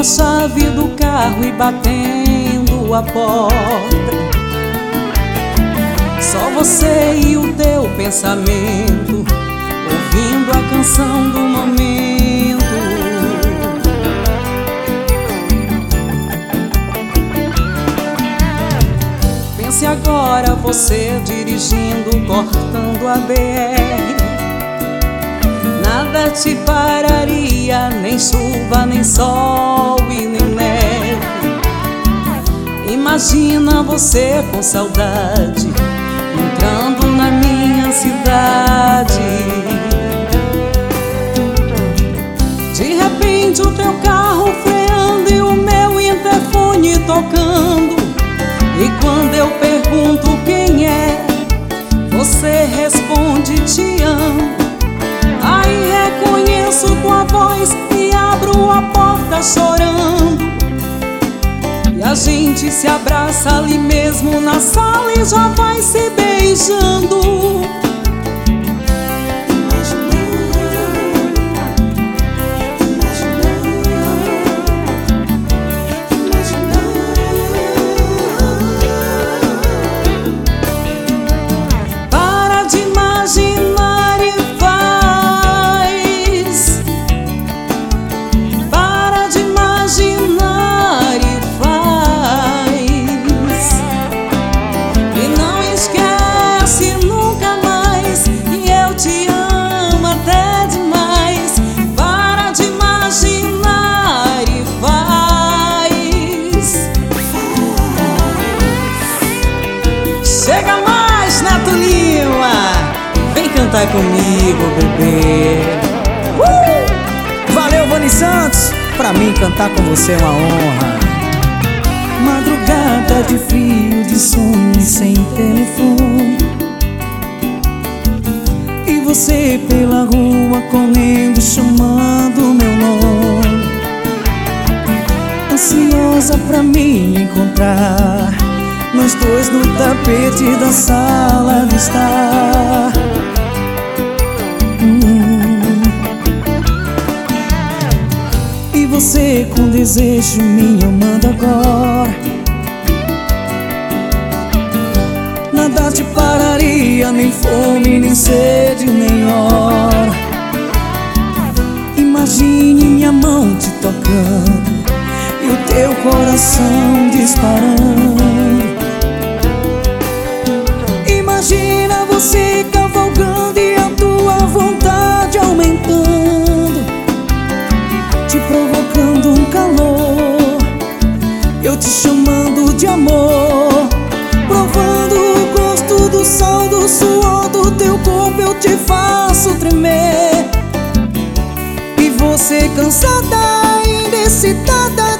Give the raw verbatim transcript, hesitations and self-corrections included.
a chave do carro e batendo a porta. Só você e o teu pensamento, ouvindo a canção do momento. Pense agora você dirigindo, cortando a B R. Nada te pararia, nem chuva, nem sol e nem neve. Imagina você com saudade, entrando na minha cidade. De repente o teu carro freando e o meu interfone tocando. E quando eu pergunto quem é, você responde: te amo. Aí reconheço tua voz e abro a porta chorando. E a gente se abraça ali mesmo na sala e já vai se beijando. Chega mais, Neto Lima, vem cantar comigo, bebê. uh! Valeu, Vani Santos, pra mim cantar com você é uma honra. Madrugada de frio, de sono e sem telefone, e você pela rua correndo, chamando meu nome, ansiosa pra me encontrar, nós dois no tapete da sala de estar. hum. E você com desejo me amando agora. Nada te pararia, nem fome, nem sede, nem hora. Imagine minha mão te tocando e o teu coração disparando. Imagina você cavalgando e a tua vontade aumentando, te provocando um calor, eu te chamando de amor, provando o gosto do sol, do suor do teu corpo, eu te faço tremer. E você cansada, ainda excitada,